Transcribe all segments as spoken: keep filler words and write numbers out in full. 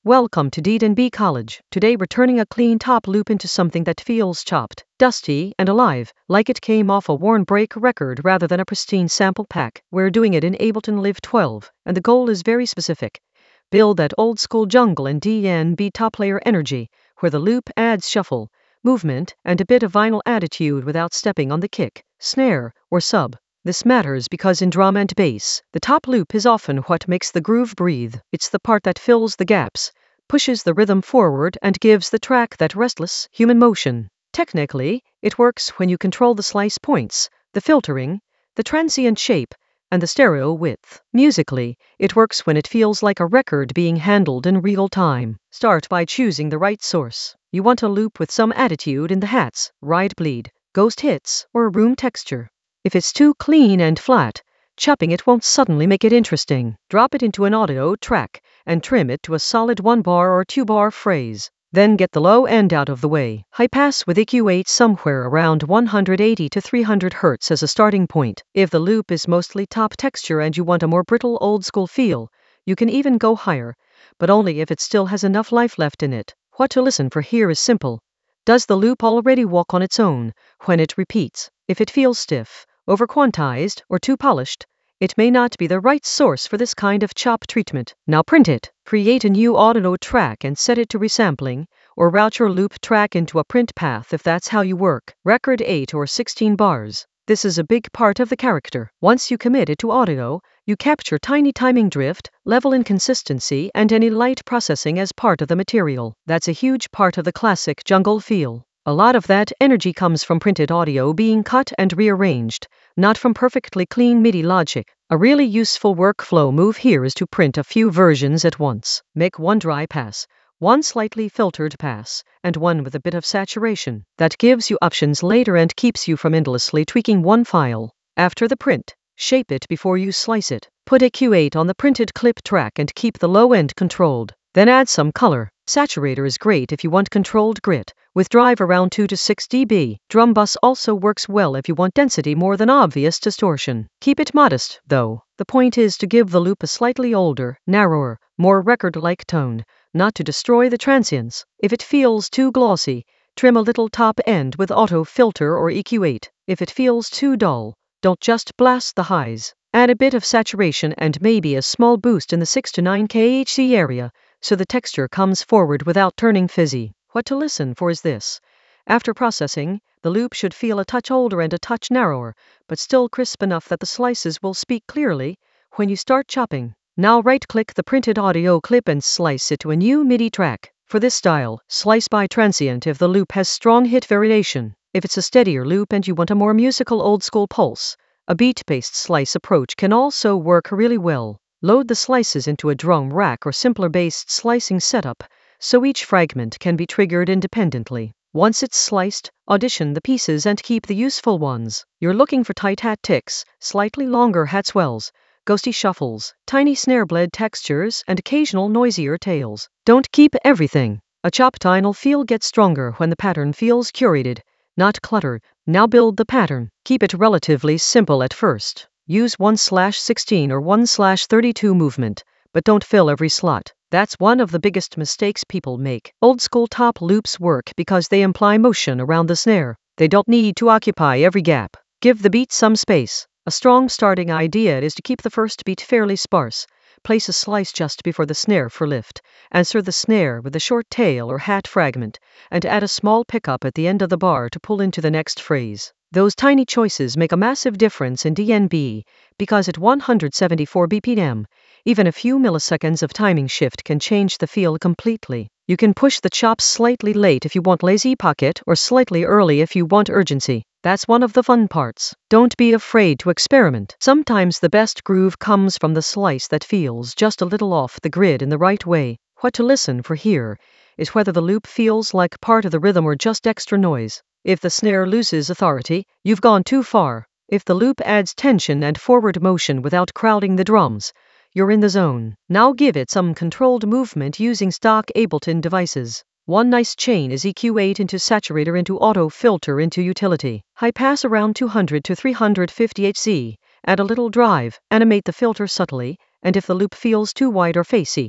Welcome to D and B College. Today we're turning a clean top loop into something that feels chopped, dusty, and alive, like it came off a worn break record rather than a pristine sample pack. We're doing it in Ableton Live twelve, and the goal is very specific. Build that old school jungle and D and B top layer energy, where the loop adds shuffle, movement, and a bit of vinyl attitude without stepping on the kick, snare, or sub. This matters because in drum and bass, the top loop is often what makes the groove breathe. It's the part that fills the gaps, pushes the rhythm forward, and gives the track that restless, human motion. Technically, it works when you control the slice points, the filtering, the transient shape, and the stereo width. Musically, it works when it feels like a record being handled in real time. Start by choosing the right source. You want a loop with some attitude in the hats, ride bleed, ghost hits, or room texture. If it's too clean and flat, chopping it won't suddenly make it interesting. Drop it into an audio track and trim it to a solid one bar or two bar phrase. Then get the low end out of the way. High pass with E Q eight somewhere around one eighty to three hundred hertz as a starting point. If the loop is mostly top texture and you want a more brittle old school feel, you can even go higher, but only if it still has enough life left in it. What to listen for here is simple. Does the loop already walk on its own when it repeats? If it feels stiff, over-quantized, or too polished, it may not be the right source for this kind of chop treatment. Now print it, create a new audio track and set it to resampling, or route your loop track into a print path if that's how you work. Record eight or sixteen bars. This is a big part of the character. Once you commit it to audio, you capture tiny timing drift, level inconsistency, and any light processing as part of the material. That's a huge part of the classic jungle feel. A lot of that energy comes from printed audio being cut and rearranged, not from perfectly clean MIDI logic. A really useful workflow move here is to print a few versions at once. Make one dry pass, one slightly filtered pass, and one with a bit of saturation. That gives you options later and keeps you from endlessly tweaking one file. After the print, shape it before you slice it. Put E Q eight on the printed clip track and keep the low end controlled. Then add some color. Saturator is great if you want controlled grit, with drive around two to six decibels. Drum bus also works well if you want density more than obvious distortion. Keep it modest, though. The point is to give the loop a slightly older, narrower, more record-like tone, not to destroy the transients. If it feels too glossy, trim a little top end with auto filter or E Q eight. If it feels too dull, don't just blast the highs. Add a bit of saturation and maybe a small boost in the six to nine K H Z area, so the texture comes forward without turning fizzy. What to listen for is this. After processing, the loop should feel a touch older and a touch narrower, but still crisp enough that the slices will speak clearly when you start chopping. Now right-click the printed audio clip and slice it to a new MIDI track. For this style, slice by transient if the loop has strong hit variation. If it's a steadier loop and you want a more musical old-school pulse, a beat-based slice approach can also work really well. Load the slices into a drum rack or simpler based slicing setup, so each fragment can be triggered independently. Once it's sliced, audition the pieces and keep the useful ones. You're looking for tight hat ticks, slightly longer hat swells, ghosty shuffles, tiny snare blade textures, and occasional noisier tails. Don't keep everything. A chopped tonal feel gets stronger when the pattern feels curated, not cluttered. Now build the pattern. Keep it relatively simple at first. Use one slash sixteen or one slash thirty-two movement, but don't fill every slot. That's one of the biggest mistakes people make. Old school top loops work because they imply motion around the snare. They don't need to occupy every gap. Give the beat some space. A strong starting idea is to keep the first beat fairly sparse. Place a slice just before the snare for lift. Answer the snare with a short tail or hat fragment, and add a small pickup at the end of the bar to pull into the next phrase. Those tiny choices make a massive difference in D and B, because at one seventy-four B P M, even a few milliseconds of timing shift can change the feel completely. You can push the chops slightly late if you want lazy pocket or slightly early if you want urgency. That's one of the fun parts. Don't be afraid to experiment. Sometimes the best groove comes from the slice that feels just a little off the grid in the right way. What to listen for here is whether the loop feels like part of the rhythm or just extra noise. If the snare loses authority, you've gone too far. If the loop adds tension and forward motion without crowding the drums, you're in the zone. Now give it some controlled movement using stock Ableton devices. One nice chain is E Q eight into saturator into auto filter into utility. High pass around two hundred to three fifty hertz. Add a little drive, animate the filter subtly, and if the loop feels too wide or facey,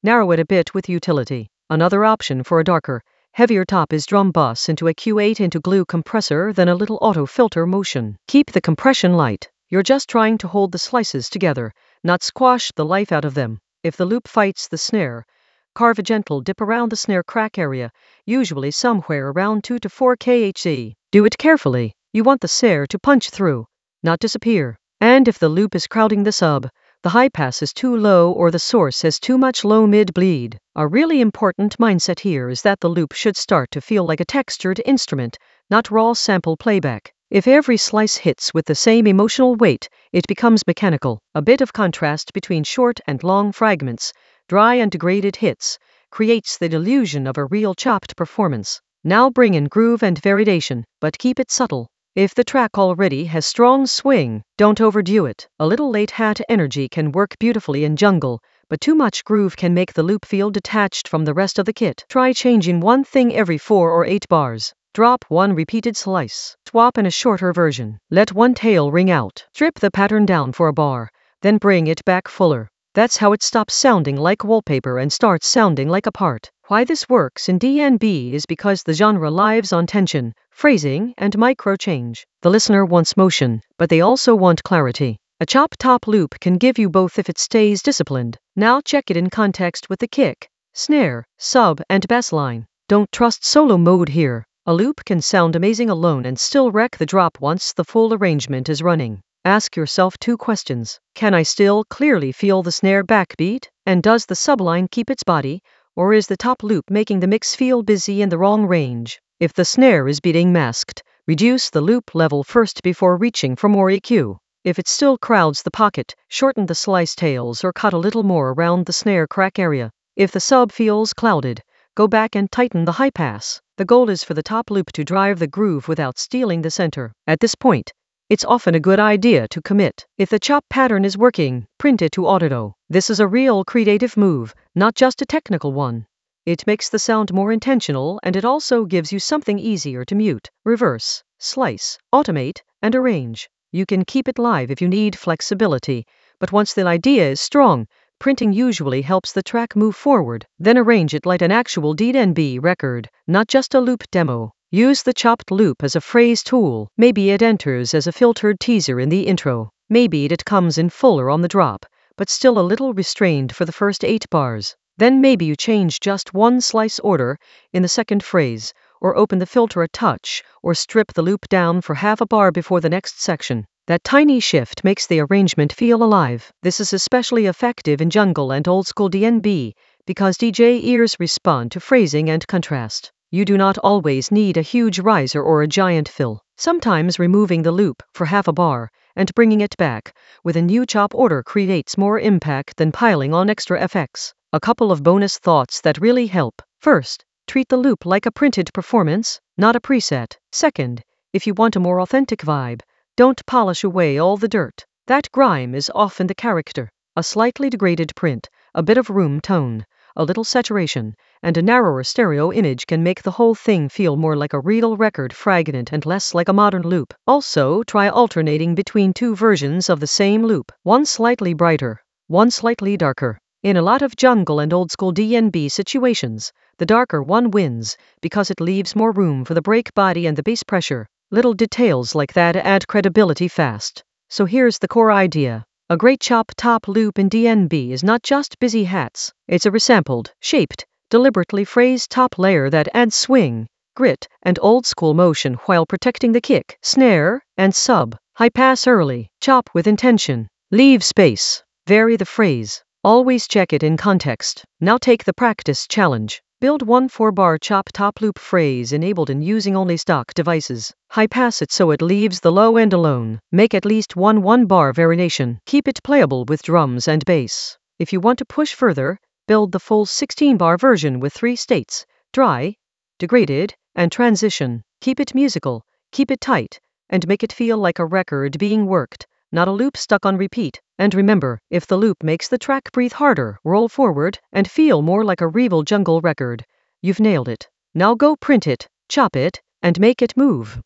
narrow it a bit with utility. Another option for a darker, heavier top is drum bus into a Q eight into glue compressor, then a little auto filter motion. Keep the compression light. You're just trying to hold the slices together, not squash the life out of them. If the loop fights the snare, carve a gentle dip around the snare crack area, usually somewhere around two to four kilohertz. Do it carefully. You want the snare to punch through, not disappear. And if the loop is crowding the sub, the high pass is too low or the source has too much low mid bleed. A really important mindset here is that the loop should start to feel like a textured instrument, not raw sample playback. If every slice hits with the same emotional weight, it becomes mechanical. A bit of contrast between short and long fragments, dry and degraded hits, creates the illusion of a real chopped performance. Now bring in groove and variation, but keep it subtle. If the track already has strong swing, don't overdo it. A little late hat energy can work beautifully in jungle, but too much groove can make the loop feel detached from the rest of the kit. Try changing one thing every four or eight bars. Drop one repeated slice. Swap in a shorter version. Let one tail ring out. Strip the pattern down for a bar, then bring it back fuller. That's how it stops sounding like wallpaper and starts sounding like a part. Why this works in D N B is because the genre lives on tension, phrasing, and micro change. The listener wants motion, but they also want clarity. A chop top loop can give you both if it stays disciplined. Now check it in context with the kick, snare, sub, and bass line. Don't trust solo mode here. A loop can sound amazing alone and still wreck the drop once the full arrangement is running. Ask yourself two questions. Can I still clearly feel the snare backbeat? And does the subline keep its body? Or is the top loop making the mix feel busy in the wrong range? If the snare is being masked, reduce the loop level first before reaching for more E Q. If it still crowds the pocket, shorten the slice tails or cut a little more around the snare crack area. If the sub feels clouded, go back and tighten the high pass. The goal is for the top loop to drive the groove without stealing the center. At this point, it's often a good idea to commit. If the chop pattern is working, print it to Audido. This is a real creative move, not just a technical one. It makes the sound more intentional and it also gives you something easier to mute, reverse, slice, automate, and arrange. You can keep it live if you need flexibility, but once the idea is strong, printing usually helps the track move forward. Then arrange it like an actual D N B record, not just a loop demo. Use the chopped loop as a phrase tool. Maybe it enters as a filtered teaser in the intro. Maybe it comes in fuller on the drop, but still a little restrained for the first eight bars. Then maybe you change just one slice order in the second phrase, or open the filter a touch, or strip the loop down for half a bar before the next section. That tiny shift makes the arrangement feel alive. This is especially effective in jungle and old school D N B, because D J ears respond to phrasing and contrast. You do not always need a huge riser or a giant fill. Sometimes removing the loop for half a bar and bringing it back with a new chop order creates more impact than piling on extra effects. A couple of bonus thoughts that really help. First, treat the loop like a printed performance, not a preset. Second, if you want a more authentic vibe, don't polish away all the dirt. That grime is often the character. A slightly degraded print, a bit of room tone, a little saturation, and a narrower stereo image can make the whole thing feel more like a real record fragment and less like a modern loop. Also, try alternating between two versions of the same loop, one slightly brighter, one slightly darker. In a lot of jungle and old school D N B situations, the darker one wins because it leaves more room for the break body and the bass pressure. Little details like that add credibility fast. So here's the core idea. A great chop top loop in D N B is not just busy hats. It's a resampled, shaped, deliberately phrased top layer that adds swing, grit, and old school motion while protecting the kick, snare, and sub. High pass early, chop with intention, leave space, vary the phrase. Always check it in context. Now take the practice challenge. Build one four-bar chop top loop phrase enabled in using only stock devices. High pass it so it leaves the low end alone. Make at least one one-bar variation. Keep it playable with drums and bass. If you want to push further, build the full sixteen-bar version with three states: dry, degraded, and transition. Keep it musical, keep it tight, and make it feel like a record being worked, not a loop stuck on repeat. And remember, if the loop makes the track breathe harder, roll forward, and feel more like a real jungle record, you've nailed it. Now go print it, chop it, and make it move.